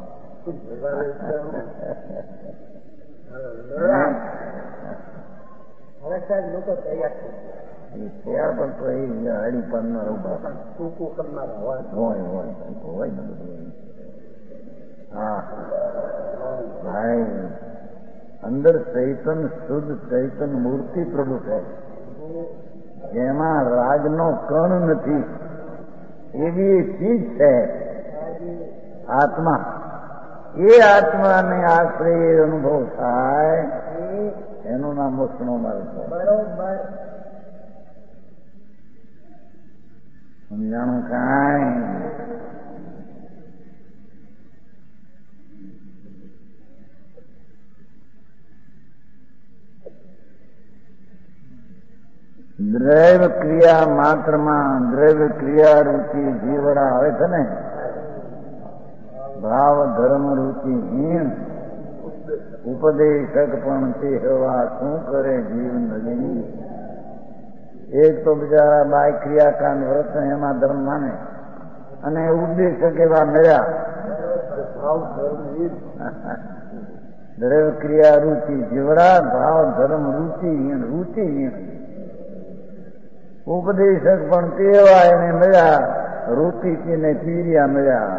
લોકો તૈયાર પણ તો એ હળી પાડનાર ટૂંકું કરનાર હોય હોય હોય ને બધું. હા ભાઈ, અંદર ચૈતન શુદ્ધ ચૈતન મૂર્તિ પ્રભુ છે, જેમાં રાગનો કણ નથી, એવી ચીજ છે આત્મા. એ આત્માને આશ્રય અનુભવ થાય એનું નામ મોક્ષનો માર્ગ છે. બરોબર સમજાણું? કાંઈ દ્રવ્ય ક્રિયા માત્રમાં દ્રવ્ય ક્રિયા રૂચિ જીવડા આવે છે ને, ભાવ ધર્મ રૂચિ હીન ઉપદેશક પણ તે હવા શું કરે જીવ નલિની. એક તો બિચારા બાય ક્રિયાકાંડ વ્રત એમાં ધર્મ માને, અને ઉપદેશક એવા મળ્યા ભાવ ધર્મ દ્રવ્ય ક્રિયા રૂચિ જીવડા ભાવ ધર્મ રૂચિ હીન રૂચિ હીન. ઉપદેશક પણ તેવા એને મળ્યા રૂચિ ને પીરિયા મળ્યા,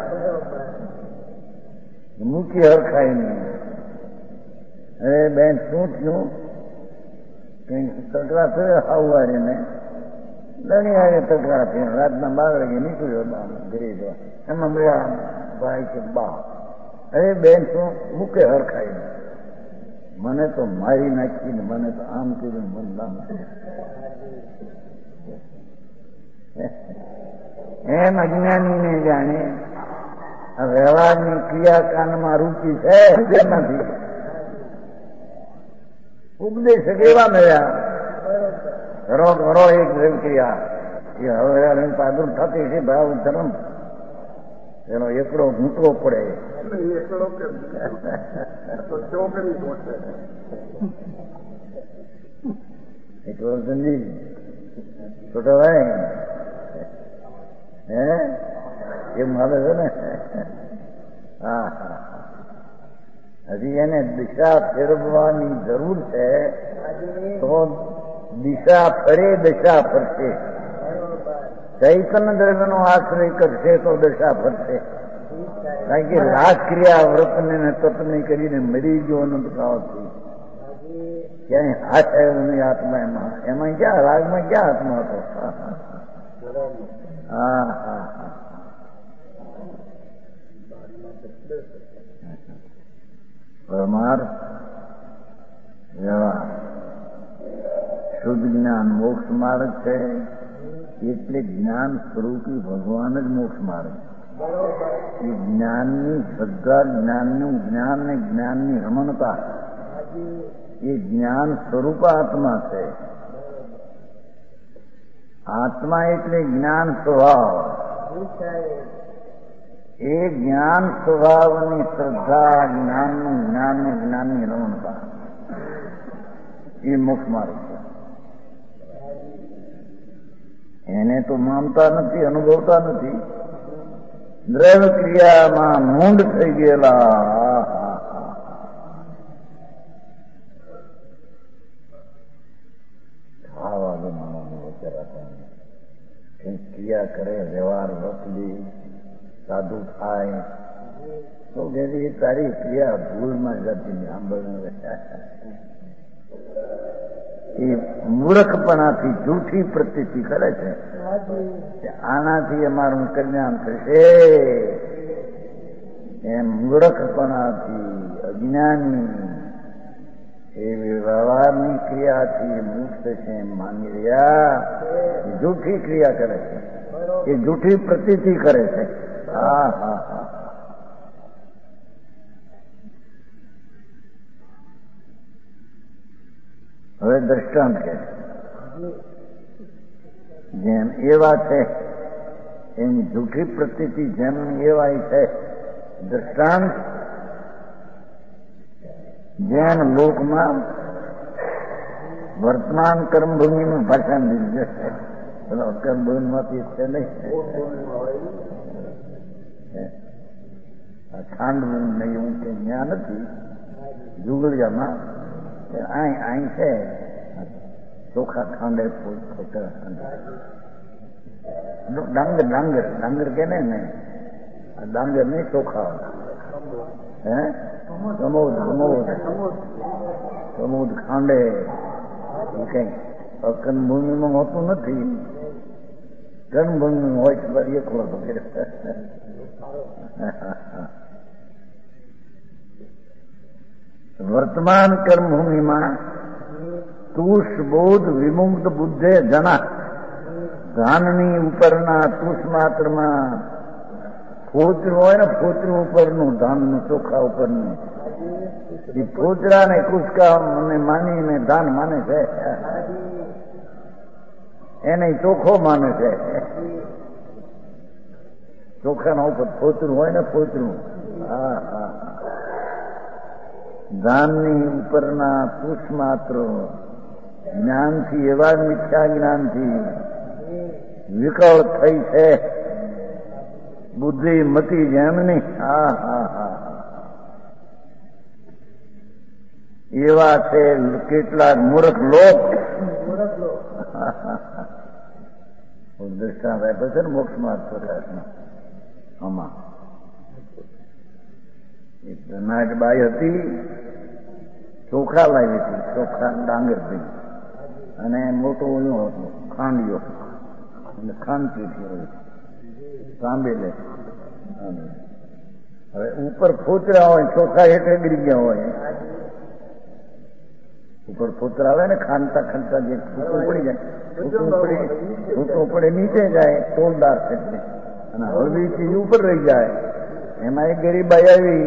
મૂકી હરખાય નહીં. હવે બેન શું થયું? કઈક તકરા થયો હાવવારી ને દણિયારે તકરા થયો. રાતના બાર વાગે નીકળ્યો ઘરે જવા, એમાં મળ્યા ભાઈ કે બા. હવે બેન શું મૂકે હરખાય નહીં. મને તો મારી નાખીને મને તો આમ કર્યું મન નામ. એમ અજ્ઞાનીને જાણે આ વ્યવહારની ક્રિયાકાંડમાં રૂચિ છે નથી. ઉપદેશક એવા મળ્યા કરો કરો એક ક્રિયા એ હવે પાદુર થતી છે ભાવ ધર્મ એનો એકડો ઘૂંટવો પડે. એકડો સમજી છોટો ભાઈ હે એમ હાલે છે ને. હા હા હજી એને દિશા ફેરવવાની જરૂર છે, તો દિશા ફરે દશા ફરશે. ચૈતન્ય દ્રવ્યનો આશ્રય કરશે તો દશા ફરશે. કારણ કે રાગ ક્રિયા વ્રતને તપને કરીને મરી ગયો અનંતકાળથી, ક્યાંય હાથ આવ્યો નહીં આત્મા. એમાં એમાં ક્યાં રાગમાં ક્યાં આત્મા હતો? હા હા હા પરમાર્થ વ્યવહાર શુદ્ધ જ્ઞાન મોક્ષ માર્ગ છે. એટલે જ્ઞાન સ્વરૂપી ભગવાન જ મોક્ષ માર્ગ. એ જ્ઞાનની શ્રદ્ધા, જ્ઞાનનું જ્ઞાન ને જ્ઞાનની રમણતા એ જ્ઞાન સ્વરૂપ આત્મા છે. આત્મા એટલે જ્ઞાન સ્વભાવ. એ જ્ઞાન સ્વભાવની શ્રદ્ધા, જ્ઞાનનું જ્ઞાન ને જ્ઞાનની રમણતા, એ મોક્ષ માર્ગ છે. એને તો માનતા નથી, અનુભવતા નથી. દ્રવ્ય ક્રિયામાં મૂંડ થઈ ગયેલા ખાવા દો માનવ બચારા કઈ ક્રિયા કરે, વ્યવહાર વસલી સાધુ થાય તો કે તારી ક્રિયા ભૂલમાં જતી સાંભળ. એ મૂર્ખપણાથી જૂઠી પ્રતીતિ કરે છે. આનાથી અમારું કલ્યાણ થશે એમ મૂર્ખપણાથી, અજ્ઞાની એવી વ્યવહારની ક્રિયાથી મુક્ત છે એમ માની રહ્યા. જૂઠી ક્રિયા કરે છે, એ જૂઠી પ્રતીતિ કરે છે. હા હા હા હવે દ્રષ્ટાંત કે જેમ એવા છે એની જૂઠી પ્રતીતિ જેમ એવા છે. દ્રષ્ટાંત જેન લોકમાં વર્તમાન કર્મભૂમિનું ભાષણ દીધું છે. કર્મભૂમિમાંથી છે નહીં, ખાંડવું નહીં એવું કે જ્ઞાન નથી. જુગલિયામાં અહીં અહીં છે ચોખા ખાંડે ખોટા ડાંગર ડાંગર ડાંગર કે ને ડાંગર નહીં ચોખા હે સમોદ સમોદ સમોદ ખાંડે એ કઈ કર્મભૂમિમાં હોતું નથી. કર્મભૂમિમાં હોય તો એક વખત વર્તમાન કર્મભૂમિમાં તુષ બોધ વિમુક્ત બુદ્ધે જણા ધાનની ઉપરના તુષ માત્રમાં ફોતરું હોય ને, ફોતરું ઉપરનું ધાનનું ચોખા ઉપરનું એ ફોતરા ને કુસકા મને માનીને ધાન માને છે, એને ચોખ્ખો માને છે. ચોખાના ઉપર ફોતરું હોય ને, ફોતરું હા હા ધાનની ઉપરના પુષ માત્ર જ્ઞાનથી, એવા મિથ્યા જ્ઞાનથી વિકળ થઈ છે બુદ્ધિ મતી જેમની. હા હા હા એવા છે કેટલાક મૂર્ખ લોક. દ્રષ્ટાંત આપ્યો છે ને મોક્ષ માર્ગ પ્રકાશમાં. આમાં એક નાગબાઈ હતી, ચોખા લાવી હતી, ચોખા ડાંગર પી અને મોટો ઓલું હતું ખાંડિયો અને ખાંડ પીઠી હોય સાંભળે. હવે ઉપર ફોતરા હોય, ચોખા હેઠે ગરી ગયા હોય. ઉપર ફોતરા આવે ને ખાંડતા ખાંડતા જે ફૂટું પડી જાય, ફૂટું પડે ફૂટું પડે નીચે જાય ટોલદાર છે અને હળવી ચીજ ઉપર રહી જાય. એમાં એક ગરીબાઈ આવી,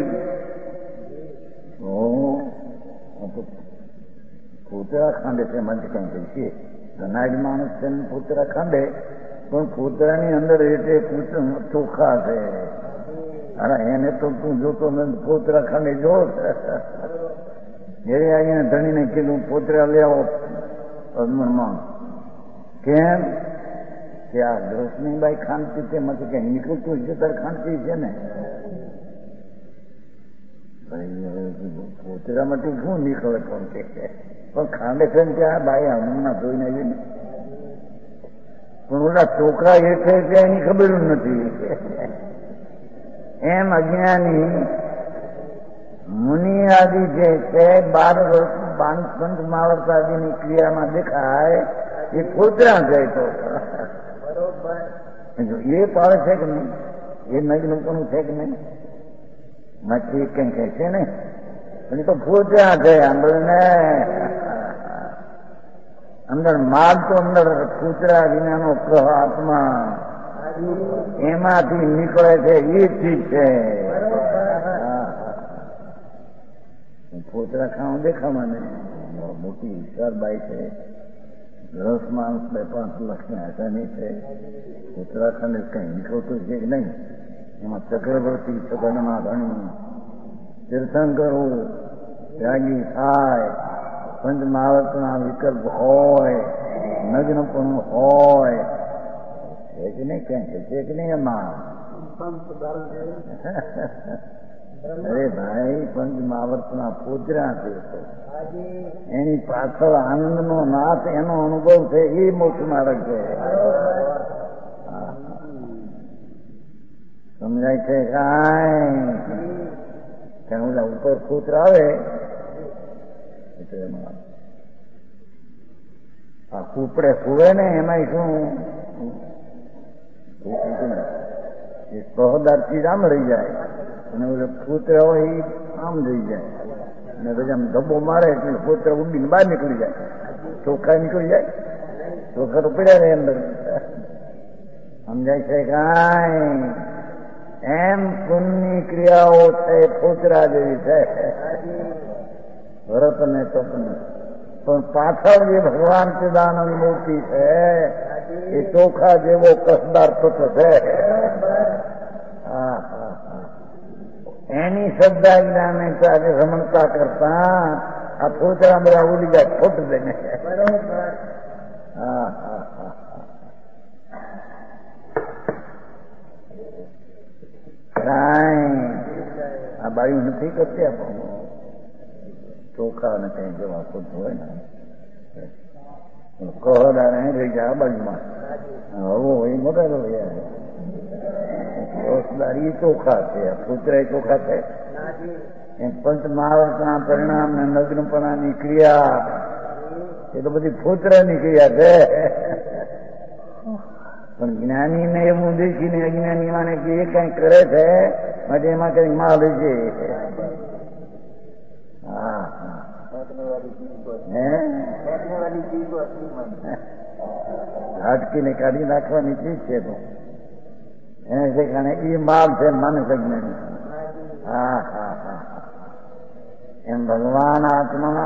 ફોતરા ખાંડે છે એમાં કઈ કઈ છે ધનાજ માણસ છે ફોતરા ખાંડે, પણ ફોતરાની અંદર એટલે ચોખા છે. અરે એને તો તું જોતો ફોતરા ખાંડે જો. જયારે અહીંયા ધણીને કીધું ફોતરા લે આવો અજમરમાં. કેમ કે આ ગ્રસનીબાઈ ખાંડતી તેમાંથી કઈ નીકળતું છે તાર ખાંડતી છે ને. ફોતરા માટે શું નીકળે કોણ કે પણ ખાંડે છે ને ત્યાં બાઈ હમણાં જોઈને આવીને પણ ઓલા ચોખા એ છે ત્યાં એની ખબર નથી. એમ અજ્ઞાની મુનિ આદિ જે છે બાર વર્ષ પાંચ માવર્ત આદિની ક્રિયામાં દેખાય એ ફોતરા છે. તો એ પાડે છે કે નહીં, એ નગનું કોનું છે કે નહીં, નક્કી કઈ કહે છે ને, પણ તો ફોતરા છે. અંદર ને અંદર માલ તો અંદર ફોતરા વિનાનો પ્રવાહ આત્મા એમાંથી નીકળે છે એ ચીજ છે. ફોતરા ખાવા દેખામાં ને મોટી વિશાળબાઈ છે, દસ માણસ બે પાંચ લાખની આસાની છે. ફોતરા ખાને કઈ નીકળતું છે કે નહીં. એમાં ચક્રવર્તી સગનમાં ધણી તીર્થંકરો ત્યાગી થાય, પંચ મહાવર્તના વિકલ્પ હોય, નગ્નપણું હોય, છે કે નહીં ક્યાં છે કે નહીં એમાં? અરે ભાઈ પંચ મહાવર્તના પૂજરા છે, એની પાછળ આનંદનો નાથ એનો અનુભવ છે, એ મોક્ષ માર્ગ છે. સમજાય છે કાંઈ બધા ઉપર સૂત્ર આવે આ કૂપડે સુવે ને એમાં શું એ સહદારથી આમ રહી જાય અને પુત્ર હોય એ આમ રહી જાય અને પછી આમ ધબ્બો મારે એટલે પુત્ર ઉડીને બહાર નીકળી જાય, ચોખ્ખા નીકળી જાય, ચોખ્ખા તો પડ્યા રહે અંદર. સમજાય છે કાંઈ? એમ પુણ્યની ક્રિયાઓ છે પૂતરા જેવી છે, વ્રત ને તપની. પણ પાછળ જે ભગવાન ચિદાનંદ મૂર્તિ છે એ ચોખા જેવો કસદાર તત્વ છે. એની શ્રદ્ધા જ્ઞાને સાથે રમણતા કરતા આ પૂતરા બધા ઉડી જાય ખોટ દઈને. હા હા હા આ બાયું નથી કરતી ચોખા ને કઈ જવા ખોટ હોય ને કહદાર અહીં રહી જાય આ બાજુમાં હવો એ મોટા રોજદાર એ ચોખા છે, પુત્ર ચોખા છે. એમ પંચ મહાવર્તના પરિણામ ને નગ્નપણાની ક્રિયા એ તો બધી પુત્રની ક્રિયા છે. પણ જ્ઞાનીને એવું દેખીને અજ્ઞાની માને કે એ કઈ કરે છે માટે એમાં કઈ માલ છે. હા હાટકીને કાઢી નાખવાની ચીજ છે તો એને છે કારણે એ માલ છે માનસ અજ્ઞાની. હા હા હા એમ ભગવાન આત્મા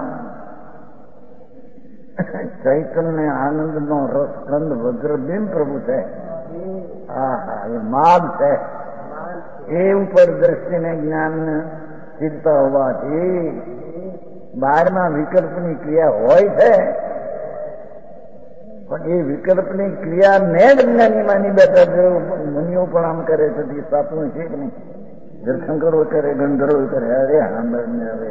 ચૈતન્ય આનંદ નો રસખંડ વજ્રબિંબ પ્રભુ છે. હા હા એ માલ છે. એ ઉપર દ્રષ્ટિને જ્ઞાન ચિંતા હોવાથી બહારમાં વિકલ્પની ક્રિયા હોય છે, પણ એ વિકલ્પની ક્રિયા ને જ જ્ઞાની માની બેઠા મુનિઓ પણ આમ કરે છે. સાતમું છે કે નહીં? જળશંકરો કરે, ગંધર્વો કરે. અરે સાંભળને હવે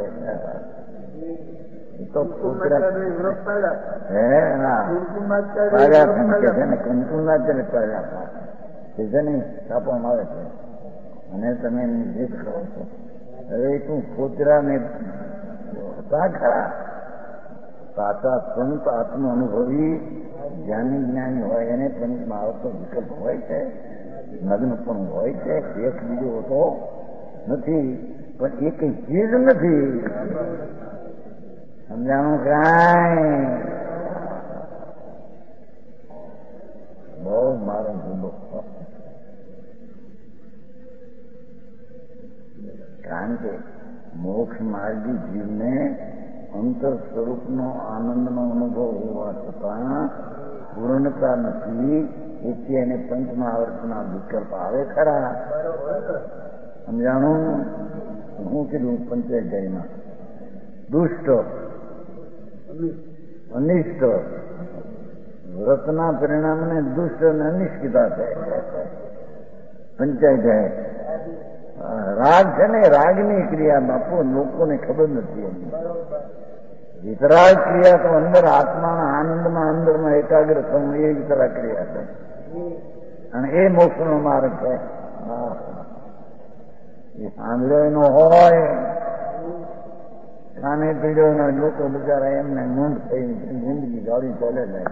તો હે ના કંકુના છે ને પાડ્યા છે ને છાપવામાં આવે છે અને તમે જીત કરો છો. હવે તું પોતરાને હતા ખરા સાચા સંત આત્મ અનુભવી જ્ઞાની જ્ઞાની હોય એને પંચમાં આવતો વિકલ્પ હોય છે, નગ્ન પણ હોય છે, એક બીજો હોતો નથી, પણ એ કઈ ચીજ નથી. સમજાણું કાંઈ? બહુ મારો જુદો. કારણ કે મોક્ષ માર્ગી જીવને અંતર સ્વરૂપનો આનંદનો અનુભવ હોવા છતાં પૂર્ણતા નથી, એથી એને પંચમહાવર્તના વિકલ્પ આવે ખરા. સમજાણું? હું કીધું પંચાયતમાં દુષ્ટ અનિષ્ટ વ્રતના પરિણામને દુષ્ટ અને અનિષ્ટતા છે. પંચાયત રાગ છે ને, રાગની ક્રિયા બાપુ લોકોને ખબર નથી. એની વિતરાગ ક્રિયા તો અંદર આત્માના આનંદમાં અંદરમાં એકાગ્ર થવું એ વિતરાગ ક્રિયા છે અને એ મોક્ષનો માર્ગ છે. એ સાંભળ્યો એનો હોય ખાને પીડ્યો લોકો બિચારા એમને મૂંઢ થઈ જિંદગી ગાડી ચાલે જાય.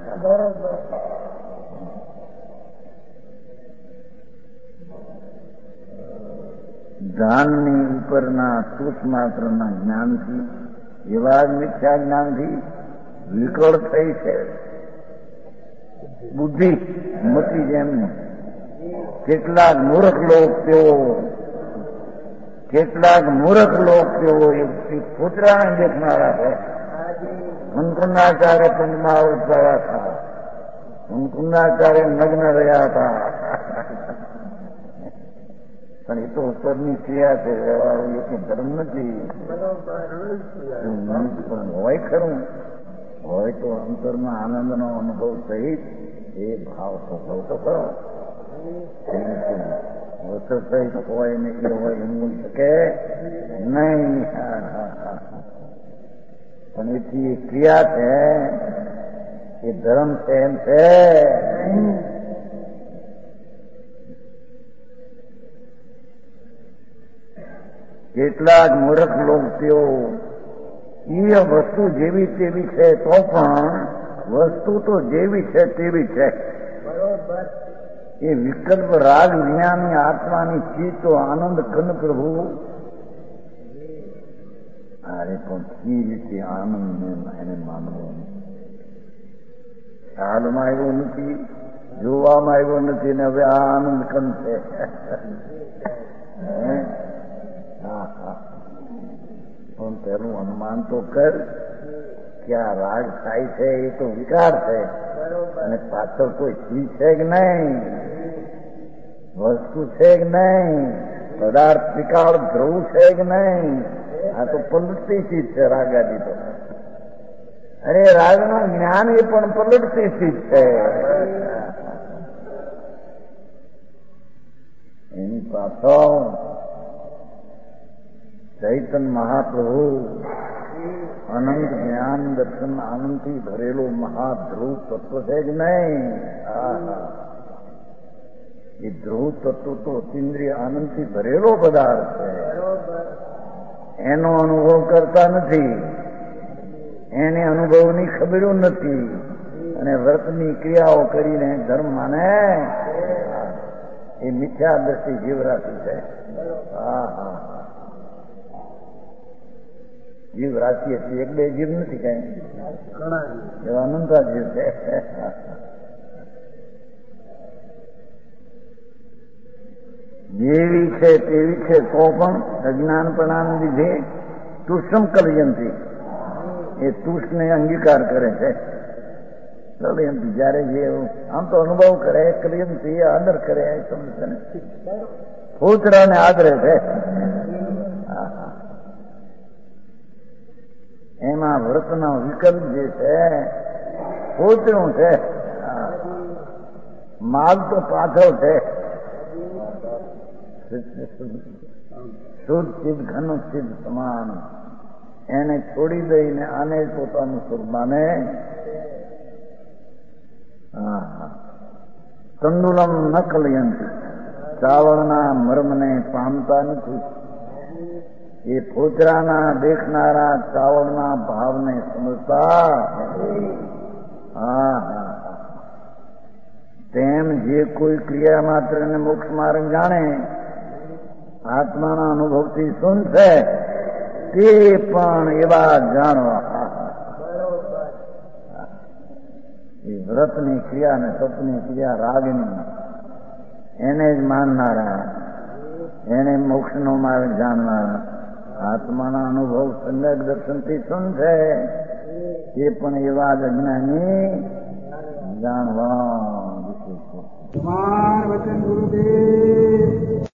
ધ્યાનની ઉપરના સૂક્ષ્મ માત્રના જ્ઞાનથી એવા મિથ્યા જ્ઞાનથી વિકળ થઈ છે બુદ્ધિ મતી જેમની. કેટલાક મૂર્ખ લોક તેઓ કેટલાક મૂર્ખ લોક તેઓ પુત્રાને દેખનારા છે. મનકુંડાચાર્ય પંચમહાવૃત થયા હતા, મનકુંડાચાર્ય નગ્ન રહ્યા હતા. પણ એ તો ઉપરની ક્રિયા છે, એ કઈ ધર્મ નથી. પણ હોય ખરું, હોય તો અંતરમાં આનંદનો અનુભવ સહિત એ ભાવ સ્વભાવ તો ખરો. વસ્તુ સહિત હોય ને એ હોય એમ શકે નહીં. પણ એથી એ ક્રિયા છે, એ ધર્મ છે એમ છે. કેટલાક મૂર્ખ લોક તેઓ એ વસ્તુ જેવી તેવી છે તો પણ વસ્તુ તો જેવી છે તેવી છે. એ વિકલ્પ રાગ જ્ઞાની આત્માની ચિત્ત આનંદ કન પ્રભુ અરે પણ એ રીતે આનંદ એને માનવો હાલમાં આવ્યો નથી, જોવામાં આવ્યો નથી ને હવે આ આનંદ કન છે. હા હા પણ તેનું અનુમાન તો કર કે આ રાગ થાય છે એ તો વિકાર છે અને પાછળ કોઈ ચીજ છે કે નહીં, વસ્તુ છે કે નહીં, પદાર્થ વિકાર ધ્રુવ છે કે નહીં. આ તો પલટતી ચીજ છે રાગાદી તો. અરે રાગનું જ્ઞાન એ પણ પલટતી ચીજ છે. એની પાછળ ચૈતન્ય મહાપ્રભુ અનંત જ્ઞાન દર્શન આનંદથી ભરેલો મહાધ્રુવ તત્વ છે જ નહીં. એ ધ્રુવ તત્વ તો ઇન્દ્રિય આનંદથી ભરેલો પદાર્થ છે. એનો અનુભવ કરતા નથી, એને અનુભવની ખબરો નથી અને વ્રતની ક્રિયાઓ કરીને ધર્મ માને એ મિથ્યા દ્રષ્ટિ જીવરાશિ છે. હા હા જીવ રાશિ હતી, એક બે જીવ નથી કઈ, એવા અનંતા જીવ છે. જેવી છે તેવી છે તો પણ અજ્ઞાનપણાને લીધે તુષ્મ કલયંતી, એ તુષ્ને અંગીકાર કરે છે. કલયંતી જયારે જે આમ તો અનુભવ કરે, કલયંતી આદર કરે, સમજે ને પૂતરાને આદરે છે. એમાં વ્રતનો વિકલ્પ જે છે પૂતરું છે, માલ તો પાછળ છે. શુદ્ધ ચિત્ત ઘન ચિત્ત સમાન એને છોડી દઈને આને પોતાનું સ્વરૂપ માને. તંડુલમ ન કલયંતી, ચાવળના મર્મને પામતા નથી. એ ફોતરાના દેખનારા ચાવળના ભાવને સમજતા. હા હા તેમ જે કોઈ ક્રિયા માત્ર ને મોક્ષ માર્ગ જાણે, આત્માના અનુભવથી શું છે તે પણ એવા જાણવા. એ વ્રતની ક્રિયા ને તપની ક્રિયા રાગની એને જ માનનારા, એને મોક્ષનો માર્ગ જાણનારા, આત્માના અનુભવ સમ્યક દર્શનથી શું છે એ પણ એવા જ અજ્ઞાની જાણવા. વચન ગુરુદેવ